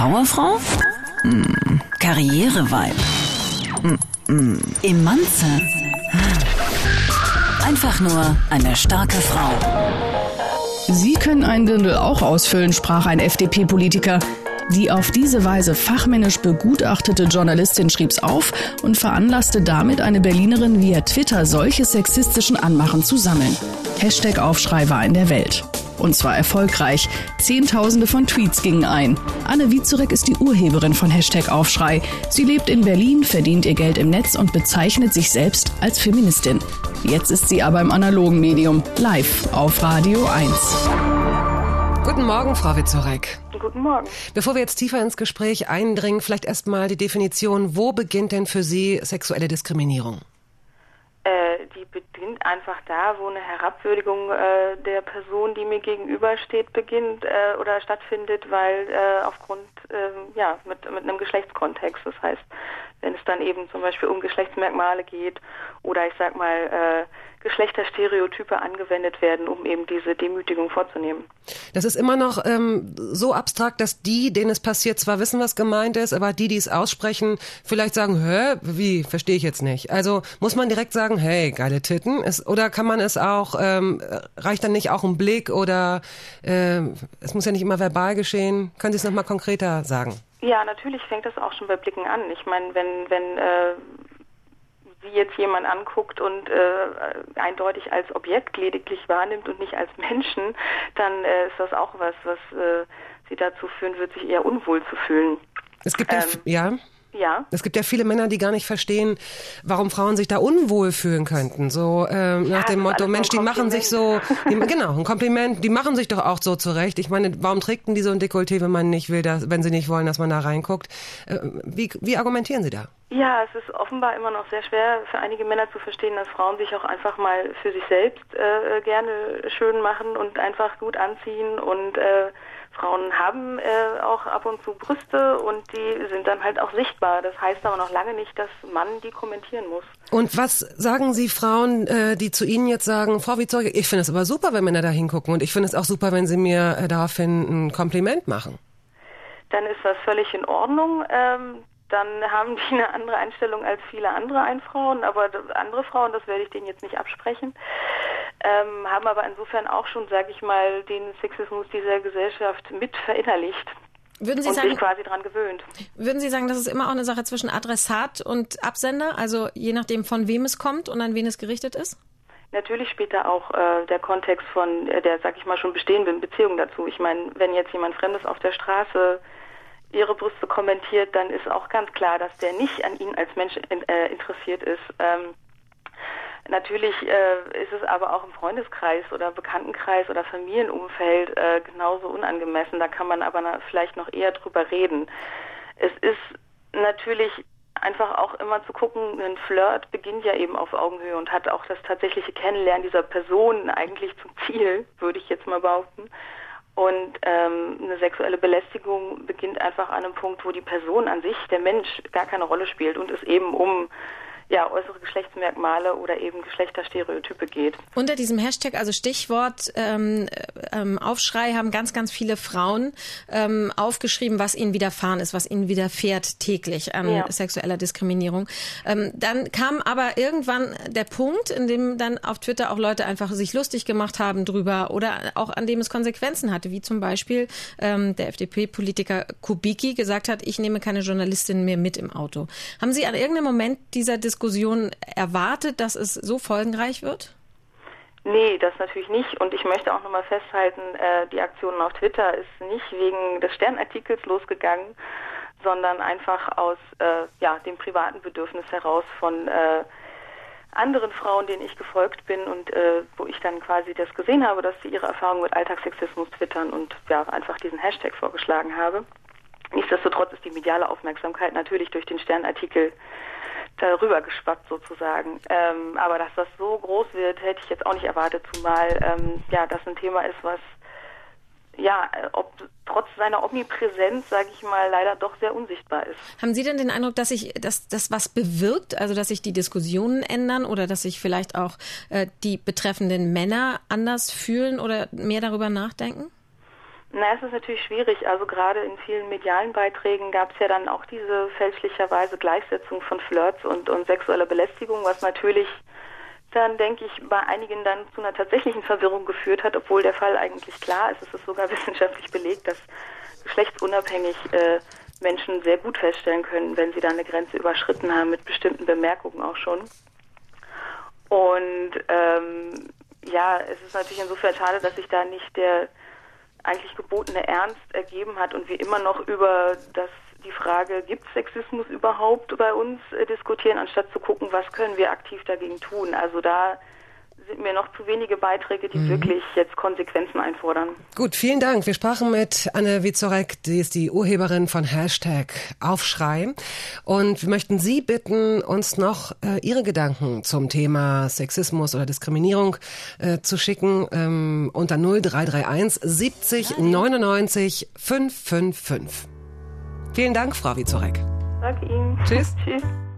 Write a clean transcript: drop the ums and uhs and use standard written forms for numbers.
Powerfrau? Karriere-Vibe? Emanze? Einfach nur eine starke Frau. Sie können ein Dirndl auch ausfüllen, sprach ein FDP-Politiker. Die auf diese Weise fachmännisch begutachtete Journalistin schrieb's auf und veranlasste damit eine Berlinerin via Twitter solche sexistischen Anmachen zu sammeln. #Aufschrei war in der Welt. Und zwar erfolgreich. Zehntausende von Tweets gingen ein. Anne Wiezorek ist die Urheberin von #Aufschrei. Sie lebt in Berlin, verdient ihr Geld im Netz und bezeichnet sich selbst als Feministin. Jetzt ist sie aber im analogen Medium, live auf Radio 1. Guten Morgen, Frau Wiezorek. Guten Morgen. Bevor wir jetzt tiefer ins Gespräch eindringen, vielleicht erstmal die Definition. Wo beginnt denn für Sie sexuelle Diskriminierung? Die beginnt einfach da, wo eine Herabwürdigung der Person, die mir gegenübersteht, beginnt oder stattfindet, weil aufgrund, mit einem Geschlechtskontext. Das heißt, wenn es dann eben zum Beispiel um Geschlechtsmerkmale geht oder ich sag mal Geschlechterstereotype angewendet werden, um eben diese Demütigung vorzunehmen. Das ist immer noch so abstrakt, dass die, denen es passiert, zwar wissen, was gemeint ist, aber die es aussprechen, vielleicht sagen, wie, verstehe ich jetzt nicht. Also muss man direkt sagen, hey, geile Titten, oder kann man es auch, reicht dann nicht auch ein Blick oder es muss ja nicht immer verbal geschehen. Können Sie es nochmal konkreter sagen? Ja, natürlich fängt das auch schon bei Blicken an. Ich meine, wenn sie jetzt jemand anguckt und eindeutig als Objekt lediglich wahrnimmt und nicht als Menschen, dann ist das auch was sie dazu führen wird, sich eher unwohl zu fühlen. Es gibt Es gibt ja viele Männer, die gar nicht verstehen, warum Frauen sich da unwohl fühlen könnten. So nach dem Motto, Mensch, die machen sich so, genau, ein Kompliment, die machen sich doch auch so zurecht. Ich meine, warum trägt denn die so ein Dekolleté, wenn man nicht will, wenn sie nicht wollen, dass man da reinguckt? Wie argumentieren Sie da? Ja, es ist offenbar immer noch sehr schwer für einige Männer zu verstehen, dass Frauen sich auch einfach mal für sich selbst gerne schön machen und einfach gut anziehen und Frauen haben auch ab und zu Brüste und die sind dann halt auch sichtbar. Das heißt aber noch lange nicht, dass man die kommentieren muss. Und was sagen Sie Frauen, die zu Ihnen jetzt sagen, Frau Wiezorek, ich finde es aber super, wenn Männer da hingucken und ich finde es auch super, wenn Sie mir daraufhin ein Kompliment machen? Dann ist das völlig in Ordnung. Dann haben die eine andere Einstellung als viele andere Frauen, aber andere Frauen, das werde ich denen jetzt nicht absprechen, haben aber insofern auch schon, sage ich mal, den Sexismus dieser Gesellschaft mit verinnerlicht. Würden Sie und sagen, sich quasi dran gewöhnt. Würden Sie sagen, das ist immer auch eine Sache zwischen Adressat und Absender, also je nachdem von wem es kommt und an wen es gerichtet ist? Natürlich spielt da auch der Kontext von der, sag ich mal, schon bestehenden Beziehung dazu. Ich meine, wenn jetzt jemand Fremdes auf der Straße ihre Brüste kommentiert, dann ist auch ganz klar, dass der nicht an Ihnen als Mensch interessiert ist. Natürlich ist es aber auch im Freundeskreis oder Bekanntenkreis oder Familienumfeld genauso unangemessen. Da kann man aber vielleicht noch eher drüber reden. Es ist natürlich einfach auch immer zu gucken, ein Flirt beginnt ja eben auf Augenhöhe und hat auch das tatsächliche Kennenlernen dieser Person eigentlich zum Ziel, würde ich jetzt mal behaupten. Und eine sexuelle Belästigung beginnt einfach an einem Punkt, wo die Person an sich, der Mensch, gar keine Rolle spielt und es eben um äußere Geschlechtsmerkmale oder eben Geschlechterstereotype geht. Unter diesem Hashtag, also Stichwort Aufschrei, haben ganz, ganz viele Frauen aufgeschrieben, was ihnen widerfahren ist, was ihnen widerfährt täglich an sexueller Diskriminierung. Dann kam aber irgendwann der Punkt, in dem dann auf Twitter auch Leute einfach sich lustig gemacht haben drüber oder auch an dem es Konsequenzen hatte, wie zum Beispiel der FDP-Politiker Kubicki gesagt hat, ich nehme keine Journalistin mehr mit im Auto. Haben Sie an irgendeinem Moment dieser Diskussion erwartet, dass es so folgenreich wird? Nee, das natürlich nicht. Und ich möchte auch nochmal festhalten, die Aktion auf Twitter ist nicht wegen des Sternartikels losgegangen, sondern einfach aus dem privaten Bedürfnis heraus von anderen Frauen, denen ich gefolgt bin und wo ich dann quasi das gesehen habe, dass sie ihre Erfahrungen mit Alltagssexismus twittern und einfach diesen Hashtag vorgeschlagen habe. Nichtsdestotrotz ist die mediale Aufmerksamkeit natürlich durch den Sternartikel darüber geschwappt sozusagen. Aber dass das so groß wird, hätte ich jetzt auch nicht erwartet, zumal das ein Thema ist, was trotz seiner Omnipräsenz, sage ich mal, leider doch sehr unsichtbar ist. Haben Sie denn den Eindruck, dass das was bewirkt, also dass sich die Diskussionen ändern oder dass sich vielleicht auch die betreffenden Männer anders fühlen oder mehr darüber nachdenken? Na, es ist natürlich schwierig. Also gerade in vielen medialen Beiträgen gab es ja dann auch diese fälschlicherweise Gleichsetzung von Flirts und sexueller Belästigung, was natürlich dann, denke ich, bei einigen dann zu einer tatsächlichen Verwirrung geführt hat, obwohl der Fall eigentlich klar ist. Es ist sogar wissenschaftlich belegt, dass geschlechtsunabhängig Menschen sehr gut feststellen können, wenn sie da eine Grenze überschritten haben, mit bestimmten Bemerkungen auch schon. Und es ist natürlich insofern schade, dass sich da nicht der eigentlich gebotene Ernst ergeben hat und wir immer noch über die Frage, gibt es Sexismus überhaupt bei uns diskutieren, anstatt zu gucken, was können wir aktiv dagegen tun. Also da sind mir noch zu wenige Beiträge, die wirklich jetzt Konsequenzen einfordern. Gut, vielen Dank. Wir sprachen mit Anne Wieczorek, die ist die Urheberin von #Aufschrei. Und wir möchten Sie bitten, uns noch Ihre Gedanken zum Thema Sexismus oder Diskriminierung zu schicken unter 0331 70 99 555. Vielen Dank, Frau Wieczorek. Danke Ihnen. Tschüss. Tschüss.